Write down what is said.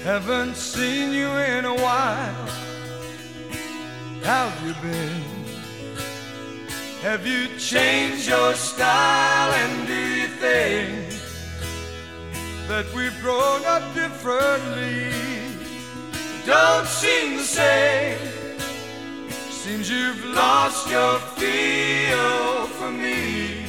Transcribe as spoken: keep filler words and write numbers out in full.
Haven't seen you in a while. How've you been? Have you changed your style? And do you think that we've grown up differently? Don't seem the same. Seems you've lost your feel for me.